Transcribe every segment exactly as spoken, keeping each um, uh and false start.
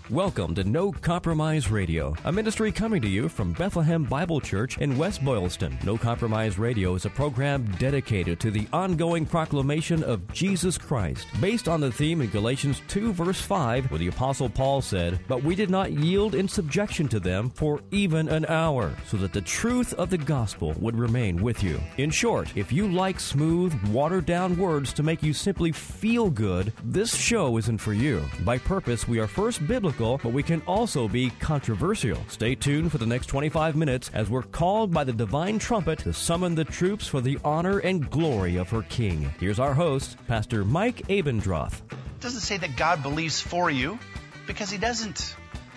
Welcome to No Compromise Radio, a ministry coming to you from Bethlehem Bible Church in West Boylston. No Compromise Radio is a program dedicated to the ongoing proclamation of Jesus Christ, based on the theme in Galatians two, verse five, where the Apostle Paul said, "But we did not yield in subjection to them for even an hour, so that the truth of the gospel would remain with you." In short, if you like smooth, watered-down words to make you simply feel good, this show isn't for you. By purpose, we are first biblical, but we can also be controversial. Stay tuned for the next twenty-five minutes as we're called by the divine trumpet to summon the troops for the honor and glory of her King. Here's our host, Pastor Mike Abendroth. It doesn't say that God believes for you, because He doesn't.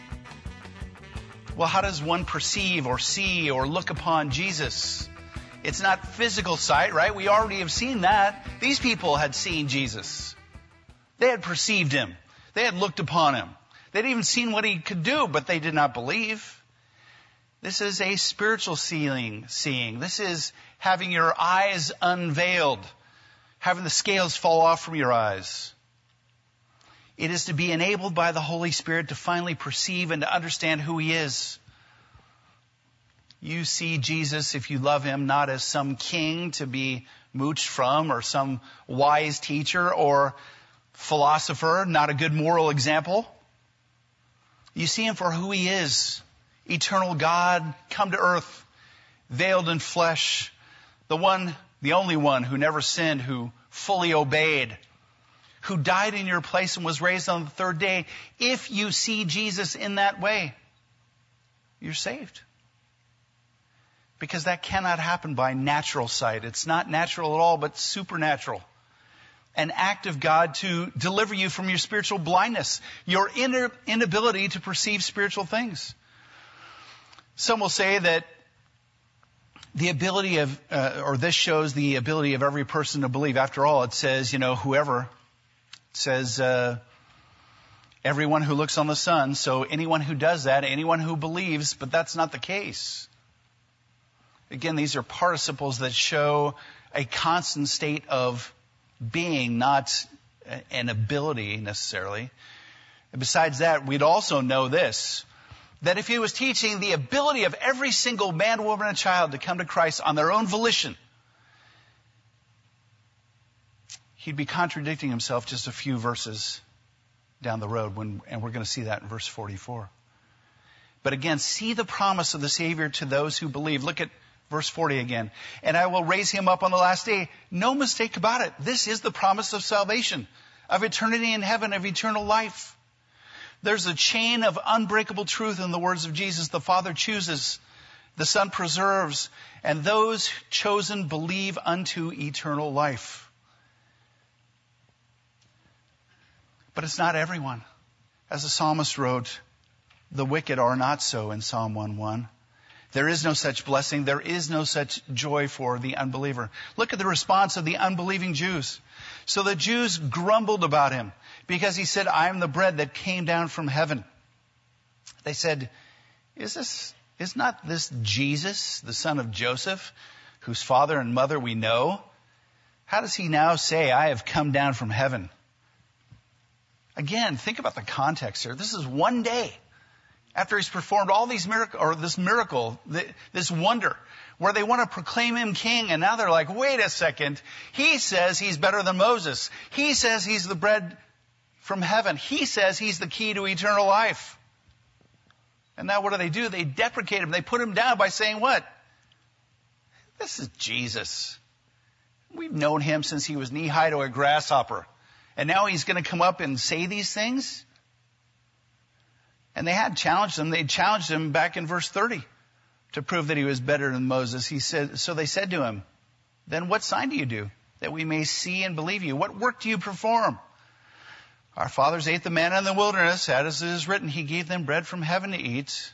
Well, how does one perceive or see or look upon Jesus? It's not physical sight, right? We already have seen that. These people had seen Jesus. They had perceived Him. They had looked upon Him. They'd even seen what He could do, but they did not believe. This is a spiritual seeing. seeing. This is having your eyes unveiled, having the scales fall off from your eyes. It is to be enabled by the Holy Spirit to finally perceive and to understand who He is. You see Jesus, if you love Him, not as some king to be mooched from, or some wise teacher or philosopher, not a good moral example. You see Him for who He is. Eternal God, come to earth, veiled in flesh. The one, the only one who never sinned, who fully obeyed, who died in your place and was raised on the third day. If you see Jesus in that way, you're saved. Because that cannot happen by natural sight. It's not natural at all, but supernatural. An act of God to deliver you from your spiritual blindness, your inability to perceive spiritual things. Some will say that the ability of, uh, or this shows the ability of every person to believe. After all, it says, you know, whoever. It says, uh, everyone who looks on the Son. So anyone who does that, anyone who believes, but that's not the case. Again, these are participles that show a constant state of being, not an ability necessarily. And besides that, we'd also know this, that if He was teaching the ability of every single man, woman, and child to come to Christ on their own volition, He'd be contradicting Himself just a few verses down the road, when, and we're going to see that in verse forty-four. But again, see the promise of the Savior to those who believe. Look at verse forty again. And I will raise Him up on the last day. No mistake about it. This is the promise of salvation, of eternity in heaven, of eternal life. There's a chain of unbreakable truth in the words of Jesus. The Father chooses, the Son preserves, and those chosen believe unto eternal life. But it's not everyone. As the psalmist wrote, the wicked are not so in Psalm one one. There is no such blessing. There is no such joy for the unbeliever. Look at the response of the unbelieving Jews. So the Jews grumbled about Him because He said, I am the bread that came down from heaven. They said, is this, is not this Jesus, the son of Joseph, whose father and mother we know? How does He now say, I have come down from heaven? Again, think about the context here. This is one day after He's performed all these miracles, or this miracle, this wonder, where they want to proclaim Him king, and now they're like, wait a second, He says He's better than Moses. He says He's the bread from heaven. He says He's the key to eternal life. And now what do they do? They deprecate Him. They put Him down by saying what? This is Jesus. We've known Him since He was knee-high to a grasshopper. And now He's going to come up and say these things? And they had challenged Him. They challenged Him back in verse thirty to prove that He was better than Moses. He said, so they said to Him, then what sign do you do that we may see and believe you? What work do you perform? Our fathers ate the manna in the wilderness, as it is written, He gave them bread from heaven to eat.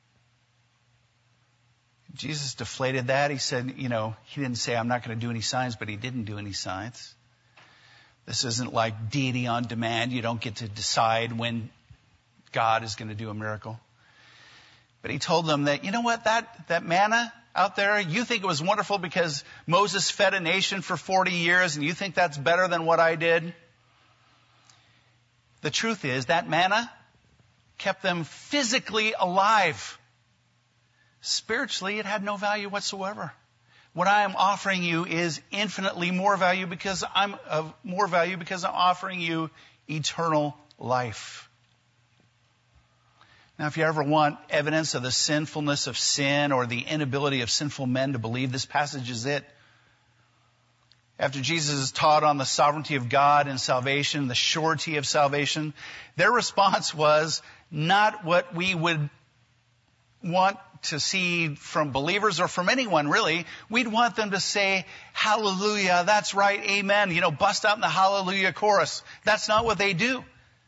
Jesus deflated that. He said, you know, He didn't say, I'm not going to do any signs, but He didn't do any signs. This isn't like deity on demand. You don't get to decide when God is going to do a miracle. But He told them that, you know what, that, that manna out there, you think it was wonderful because Moses fed a nation for forty years and you think that's better than what I did? The truth is that manna kept them physically alive. Spiritually, it had no value whatsoever. What I am offering you is infinitely more value because I'm of more value because I'm offering you eternal life. Now, if you ever want evidence of the sinfulness of sin or the inability of sinful men to believe, this passage is it. After Jesus is taught on the sovereignty of God and salvation, the surety of salvation, their response was not what we would want to see from believers or from anyone, really. We'd want them to say, hallelujah, that's right, amen. You know, bust out in the hallelujah chorus. That's not what they do.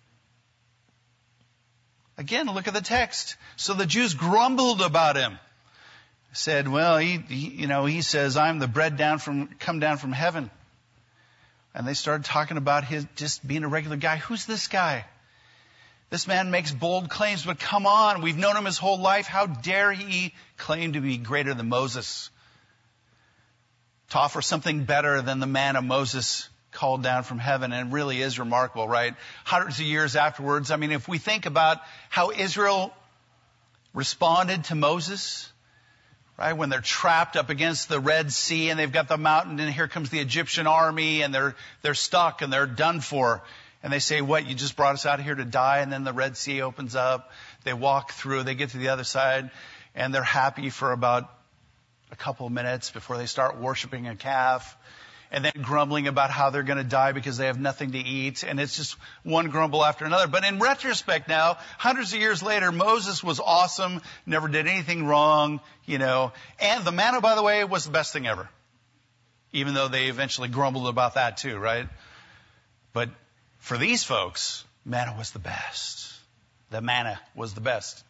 Again, look at the text. So the Jews grumbled about him. Said, well, he, he, you know, he says, I'm the bread down from, come down from heaven. And they started talking about his just being a regular guy. Who's this guy? This man makes bold claims, but come on, we've known him his whole life. How dare he claim to be greater than Moses? To offer something better than the manna Moses called down from heaven. And it really is remarkable, right? Hundreds of years afterwards, I mean, if we think about how Israel responded to Moses, right, when they're trapped up against the Red Sea and they've got the mountain and here comes the Egyptian army and they're they're stuck and they're done for. And they say, what, you just brought us out here to die? And then the Red Sea opens up. They walk through. They get to the other side. And they're happy for about a couple of minutes before they start worshiping a calf. And then grumbling about how they're going to die because they have nothing to eat. And it's just one grumble after another. But in retrospect now, hundreds of years later, Moses was awesome, never did anything wrong, you know. And the manna, by the way, was the best thing ever. Even though they eventually grumbled about that too, right? But for these folks, manna was the best. The manna was the best.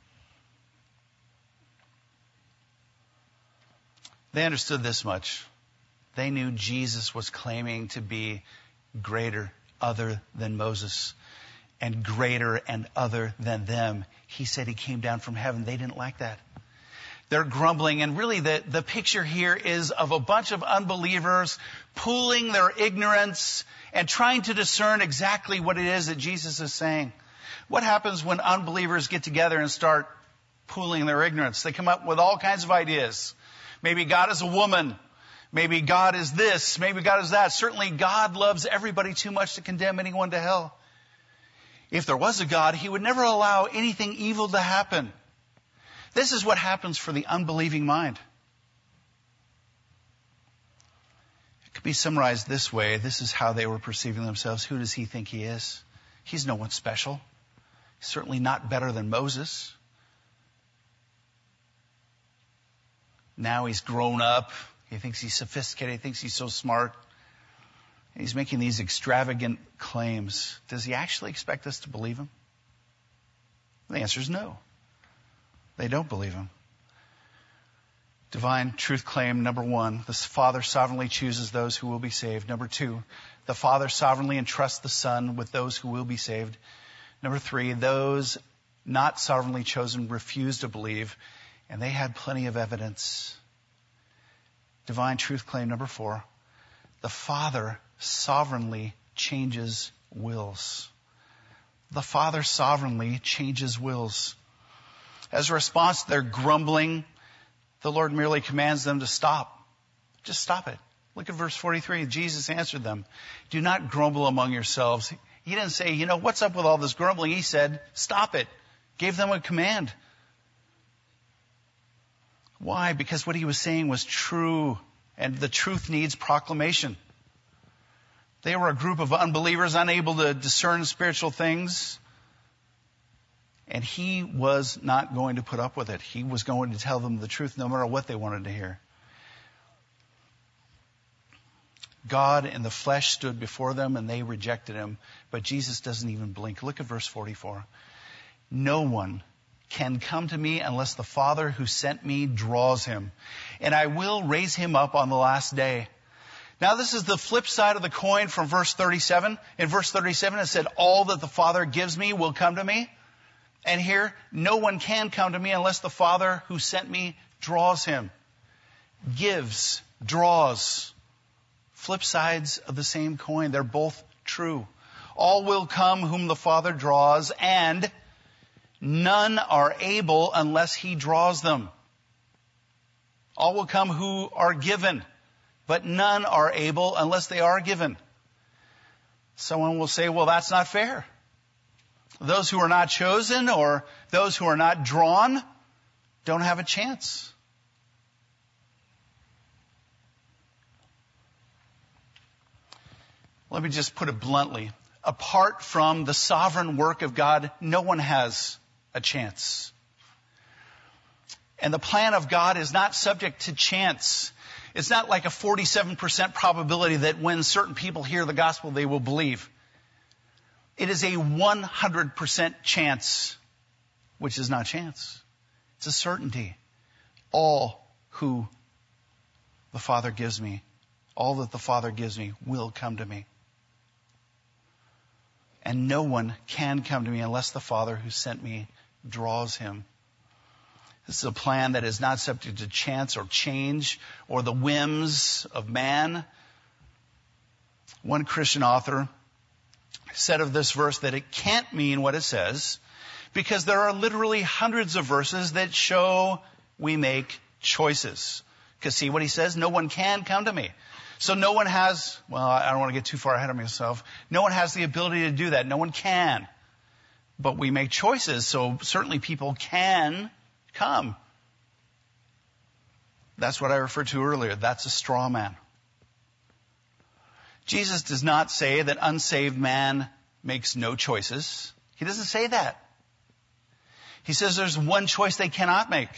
They understood this much. They knew Jesus was claiming to be greater, other than Moses, and greater and other than them. He said he came down from heaven. They didn't like that. They're grumbling, and really the, the picture here is of a bunch of unbelievers pooling their ignorance and trying to discern exactly what it is that Jesus is saying. What happens when unbelievers get together and start pooling their ignorance? They come up with all kinds of ideas. Maybe God is a woman. Maybe God is this. Maybe God is that. Certainly God loves everybody too much to condemn anyone to hell. If there was a God, he would never allow anything evil to happen. This is what happens for the unbelieving mind. It could be summarized this way. This is how they were perceiving themselves. Who does he think he is? He's no one special. He's certainly not better than Moses. Now he's grown up. He thinks he's sophisticated. He thinks he's so smart. And he's making these extravagant claims. Does he actually expect us to believe him? The answer is no. They don't believe him. Divine truth claim number one, the Father sovereignly chooses those who will be saved. Number two, the Father sovereignly entrusts the Son with those who will be saved. Number three, those not sovereignly chosen refuse to believe, and they had plenty of evidence. Divine truth claim number four, the Father sovereignly changes wills. The Father sovereignly changes wills. As a response to their grumbling, the Lord merely commands them to stop. Just stop it. Look at verse forty-three. Jesus answered them, do not grumble among yourselves. He didn't say, you know, what's up with all this grumbling? He said, stop it. Gave them a command. Why? Because what he was saying was true, and the truth needs proclamation. They were a group of unbelievers unable to discern spiritual things, and he was not going to put up with it. He was going to tell them the truth no matter what they wanted to hear. God in the flesh stood before them, and they rejected him, but Jesus doesn't even blink. Look at verse forty-four. No one can come to me unless the Father who sent me draws him, and I will raise him up on the last day. Now this is the flip side of the coin from verse thirty-seven. In verse thirty-seven it said, all that the Father gives me will come to me. And here, no one can come to me unless the Father who sent me draws him. Gives, draws. Flip sides of the same coin. They're both true. All will come whom the Father draws, and None are able unless he draws them. All will come who are given, but none are able unless they are given. Someone will say, well, that's not fair. Those who are not chosen or those who are not drawn don't have a chance. Let me just put it bluntly. Apart from the sovereign work of God, no one has a chance. And the plan of God is not subject to chance. It's not like a forty-seven percent probability that when certain people hear the gospel, they will believe. It is a one hundred percent chance, which is not chance. It's a certainty. All who the Father gives me, all that the Father gives me will come to me. And no one can come to me unless the Father who sent me draws him. This is a plan that is not subject to chance or change or the whims of man. One Christian author said of this verse that it can't mean what it says because there are literally hundreds of verses that show we make choices. Because see what he says? No one can come to me. So no one has, well, I don't want to get too far ahead of myself. No one has the ability to do that. No one can. But we make choices, so certainly people can come. That's what I referred to earlier. That's a straw man. Jesus does not say that unsaved man makes no choices. He doesn't say that. He says there's one choice they cannot make.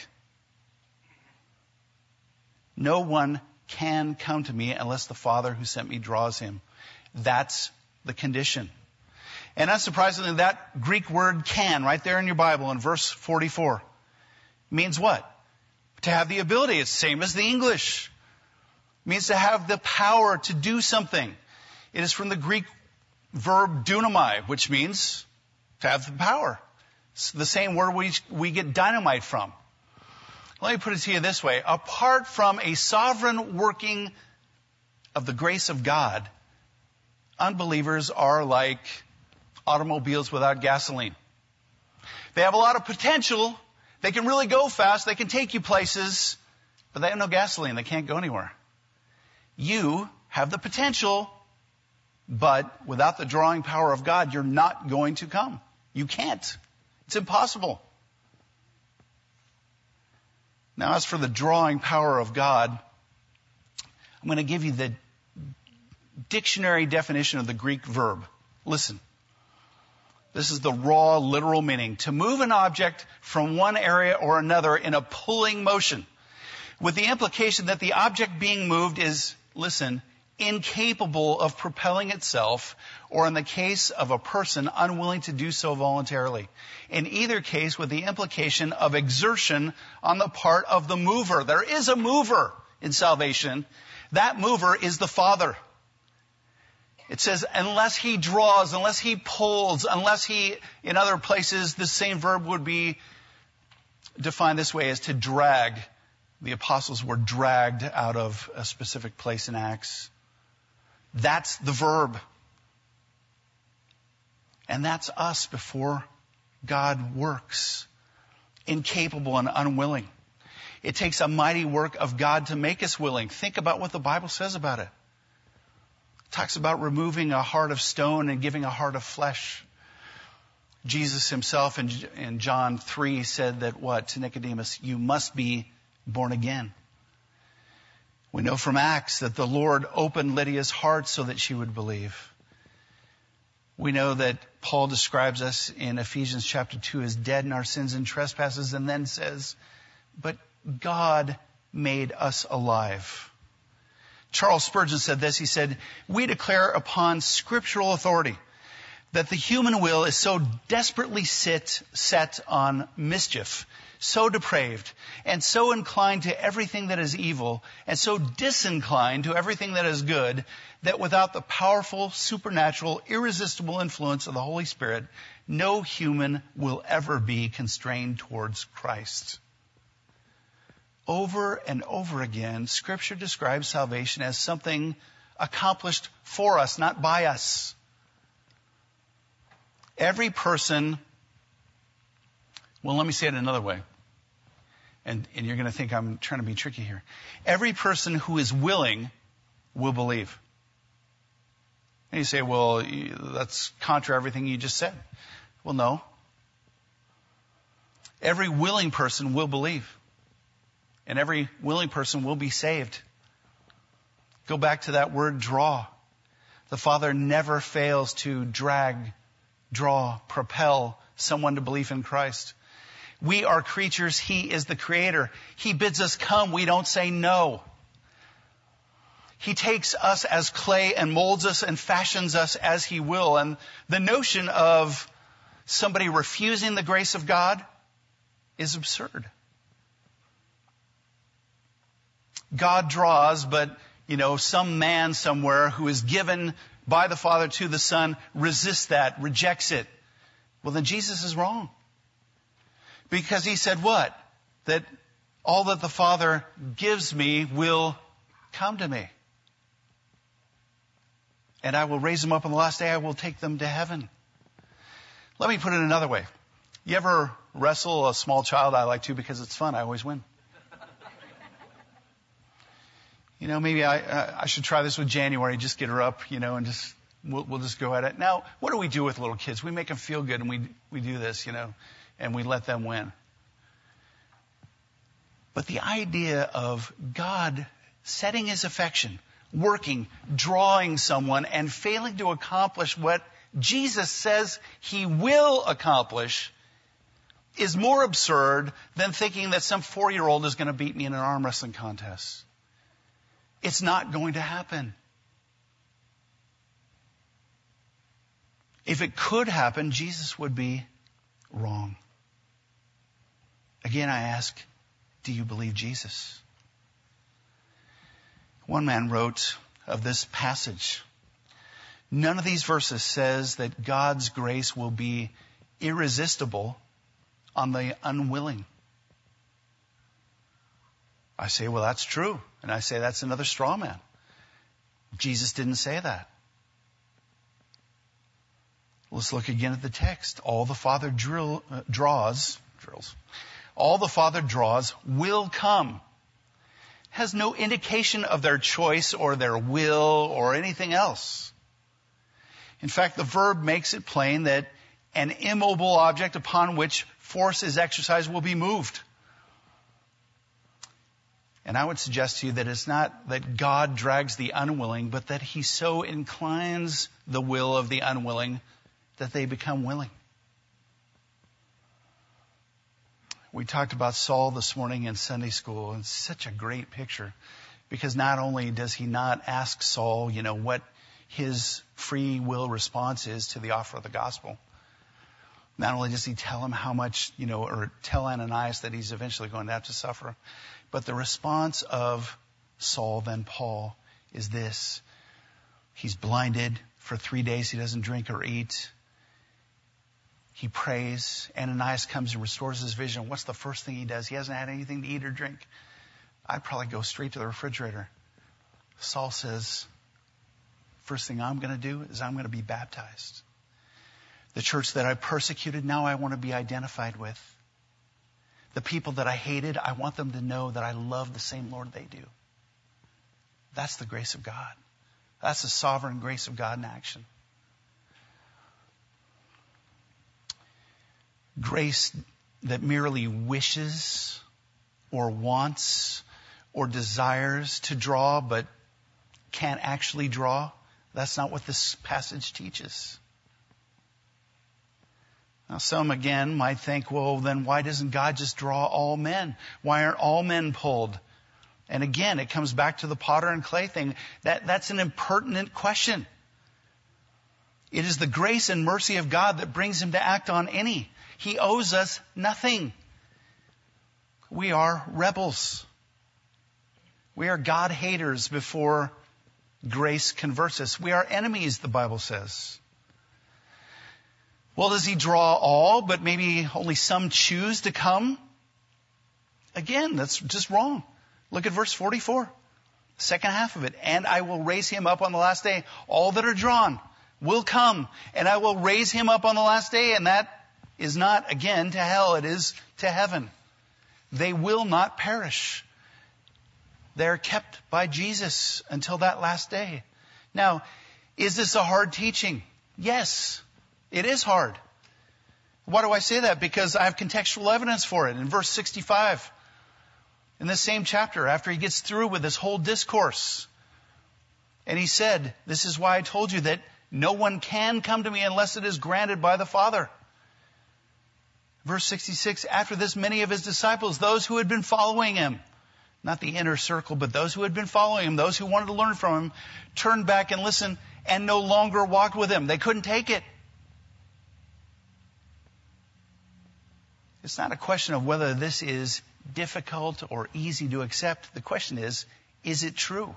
No one can come to me unless the Father who sent me draws him. That's the condition. And unsurprisingly, that Greek word can, right there in your Bible in verse forty-four, means what? To have the ability. It's the same as the English. It means to have the power to do something. It is from the Greek verb dunamai, which means to have the power. It's the same word we, we get dynamite from. Let me put it to you this way. Apart from a sovereign working of the grace of God, unbelievers are like automobiles without gasoline. They have a lot of potential. They can really go fast. They can take you places, but they have no gasoline. They can't go anywhere. You have the potential, but without the drawing power of God, you're not going to come. You can't. It's impossible. Now, as for the drawing power of God, I'm going to give you the dictionary definition of the Greek verb. Listen. This is the raw, literal meaning. To move an object from one area or another in a pulling motion, with the implication that the object being moved is, listen, incapable of propelling itself, or in the case of a person, unwilling to do so voluntarily. In either case, with the implication of exertion on the part of the mover. There is a mover in salvation. That mover is the Father. It says, unless he draws, unless he pulls, unless he, in other places, the same verb would be defined this way as to drag. The apostles were dragged out of a specific place in Acts. That's the verb. And that's us before God works. Incapable and unwilling. It takes a mighty work of God to make us willing. Think about what the Bible says about it. It talks about removing a heart of stone and giving a heart of flesh. Jesus himself in, in John three said that what? To Nicodemus, you must be born again. We know from Acts that the Lord opened Lydia's heart so that she would believe. We know that Paul describes us in Ephesians chapter two as dead in our sins and trespasses, and then says, but God made us alive. Charles Spurgeon said this. He said, we declare upon scriptural authority that the human will is so desperately sit, set on mischief, so depraved, and so inclined to everything that is evil, and so disinclined to everything that is good, that without the powerful, supernatural, irresistible influence of the Holy Spirit, no human will ever be constrained towards Christ. Over and over again, Scripture describes salvation as something accomplished for us, not by us. Every person Well, let me say it another way. And, and you're going to think I'm trying to be tricky here. Every person who is willing will believe. And you say, well, that's contra everything you just said. Well, no. Every willing person will believe. And every willing person will be saved. Go back to that word draw. The Father never fails to drag, draw, propel someone to believe in Christ. We are creatures. He is the Creator. He bids us come. We don't say no. He takes us as clay and molds us and fashions us as He will. And the notion of somebody refusing the grace of God is absurd. God draws, but, you know, some man somewhere who is given by the Father to the Son resists that, rejects it. Well, then Jesus is wrong. Because He said what? That all that the Father gives me will come to me. And I will raise them up on the last day. I will take them to heaven. Let me put it another way. You ever wrestle a small child? I like to because it's fun. I always win. You know, maybe I uh, I should try this with January. Just get her up, you know, and just we'll, we'll just go at it. Now, what do we do with little kids? We make them feel good, and we we do this, you know, and we let them win. But the idea of God setting His affection, working, drawing someone, and failing to accomplish what Jesus says He will accomplish is more absurd than thinking that some four-year-old is going to beat me in an arm wrestling contest. It's not going to happen. If it could happen, Jesus would be wrong. Again, I ask, do you believe Jesus? One man wrote of this passage, none of these verses says that God's grace will be irresistible on the unwilling. I say, well, that's true. And I say, that's another straw man. Jesus didn't say that. Let's look again at the text. All the Father drill, uh, draws, drills, all the Father draws will come. Has no indication of their choice or their will or anything else. In fact, the verb makes it plain that an immobile object upon which force is exercised will be moved. And I would suggest to you that it's not that God drags the unwilling, but that He so inclines the will of the unwilling that they become willing. We talked about Saul this morning in Sunday school, and it's such a great picture, because not only does he not ask Saul, you know, what his free will response is to the offer of the gospel. Not only does he tell him how much, you know, or tell Ananias that he's eventually going to have to suffer, but the response of Saul, then Paul, is this. He's blinded. For three days he doesn't drink or eat. He prays. Ananias comes and restores his vision. What's the first thing he does? He hasn't had anything to eat or drink. I'd probably go straight to the refrigerator. Saul says, first thing I'm going to do is I'm going to be baptized. The church that I persecuted, now I want to be identified with. The people that I hated, I want them to know that I love the same Lord they do. That's the grace of God. That's the sovereign grace of God in action. Grace that merely wishes or wants or desires to draw but can't actually draw, that's not what this passage teaches. Now, some, again, might think, well, then why doesn't God just draw all men? Why aren't all men pulled? And again, it comes back to the potter and clay thing. That, that's an impertinent question. It is the grace and mercy of God that brings Him to act on any. He owes us nothing. We are rebels. We are God haters before grace converts us. We are enemies, the Bible says. Well, does He draw all, but maybe only some choose to come? Again, that's just wrong. Look at verse forty-four, second half of it. And I will raise him up on the last day. All that are drawn will come, and I will raise him up on the last day. And that is not, again, to hell. It is to heaven. They will not perish. They're kept by Jesus until that last day. Now, is this a hard teaching? Yes, it is hard. Why do I say that? Because I have contextual evidence for it. In verse sixty-five, in this same chapter, after he gets through with this whole discourse, and he said, this is why I told you that no one can come to me unless it is granted by the Father. Verse sixty-six, after this, many of his disciples, those who had been following him, not the inner circle, but those who had been following him, those who wanted to learn from him, turned back and listened and no longer walked with him. They couldn't take it. It's not a question of whether this is difficult or easy to accept. The question is, is it true?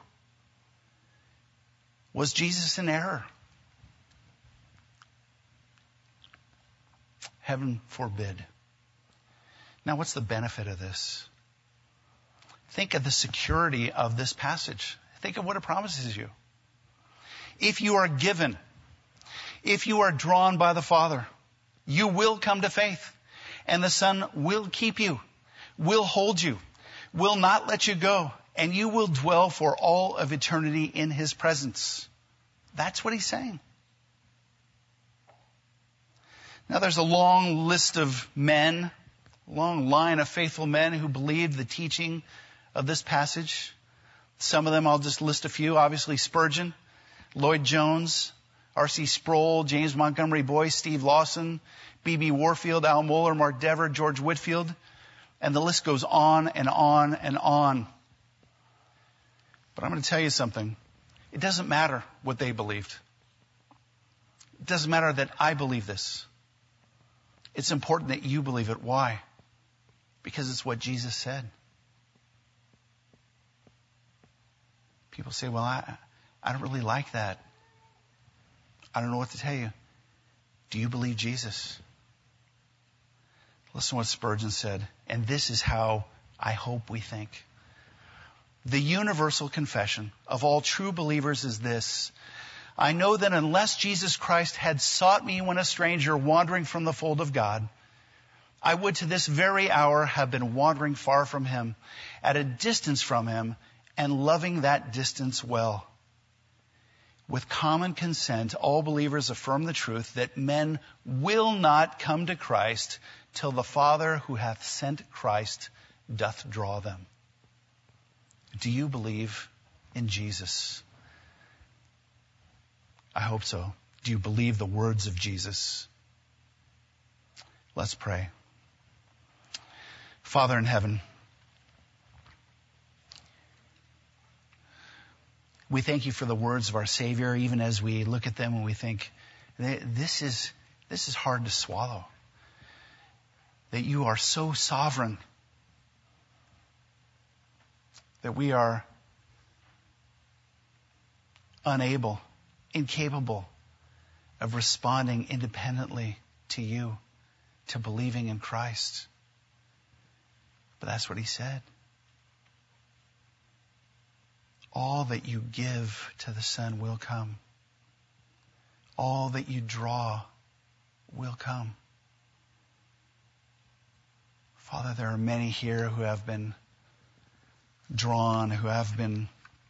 Was Jesus in error? Heaven forbid. Now, what's the benefit of this? Think of the security of this passage. Think of what it promises you. If you are given, if you are drawn by the Father, you will come to faith. And the Son will keep you, will hold you, will not let you go, and you will dwell for all of eternity in his presence. That's what he's saying. Now there's a long list of men, a long line of faithful men who believed the teaching of this passage. Some of them, I'll just list a few. Obviously Spurgeon, Lloyd Jones, R C Sproul, James Montgomery Boyce, Steve Lawson, B B Warfield, Al Mohler, Mark Dever, George Whitefield, and the list goes on and on and on. But I'm going to tell you something. It doesn't matter what they believed. It doesn't matter that I believe this. It's important that you believe it. Why? Because it's what Jesus said. People say, well, I, I don't really like that. I don't know what to tell you. Do you believe Jesus? Listen to what Spurgeon said. And this is how I hope we think. The universal confession of all true believers is this: I know that unless Jesus Christ had sought me when a stranger wandering from the fold of God, I would to this very hour have been wandering far from him, at a distance from him, and loving that distance well. With common consent, all believers affirm the truth that men will not come to Christ till the Father who hath sent Christ doth draw them. Do you believe in Jesus? I hope so. Do you believe the words of Jesus? Let's pray. Father in heaven, we thank you for the words of our Savior, even as we look at them and we think, this is, this is hard to swallow. That you are so sovereign, that we are unable, incapable of responding independently to you, to believing in Christ. But that's what he said. All that you give to the Son will come. All that you draw will come. Father, there are many here who have been drawn, who have been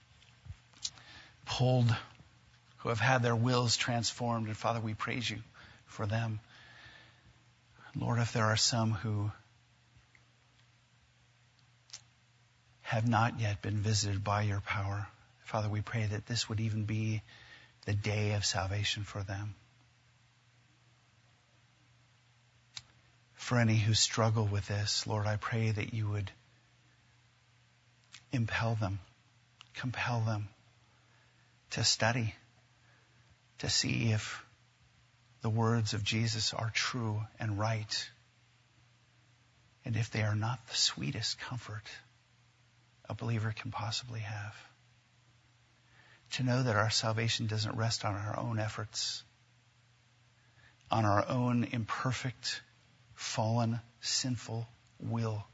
pulled, who have had their wills transformed. And Father, we praise you for them. Lord, if there are some who have not yet been visited by your power, Father, we pray that this would even be the day of salvation for them. For any who struggle with this, Lord, I pray that you would impel them, compel them to study, to see if the words of Jesus are true and right, and if they are not the sweetest comfort a believer can possibly have. To know that our salvation doesn't rest on our own efforts, on our own imperfect, fallen, sinful will,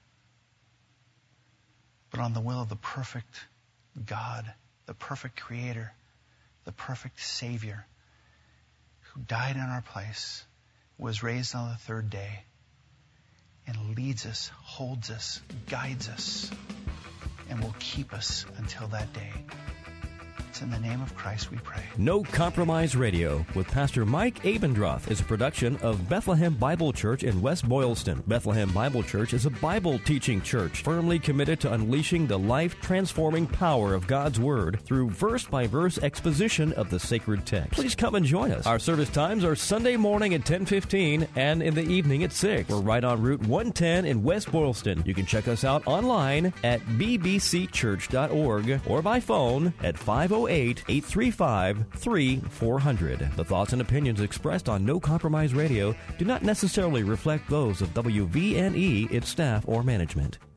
but on the will of the perfect God, the perfect Creator, the perfect Savior, who died in our place, was raised on the third day and leads us, holds us, guides us, and will keep us until that day. It's in the name of Christ we pray. No Compromise Radio with Pastor Mike Abendroth is a production of Bethlehem Bible Church in West Boylston. Bethlehem Bible Church is a Bible teaching church firmly committed to unleashing the life-transforming power of God's Word through verse-by-verse exposition of the sacred text. Please come and join us. Our service times are Sunday morning at ten fifteen and in the evening at six. We're right on Route one ten in West Boylston. You can check us out online at b b c church dot org or by phone at five oh eight, eight three five, three four hundred. The thoughts and opinions expressed on No Compromise Radio do not necessarily reflect those of W V N E, its staff, or management.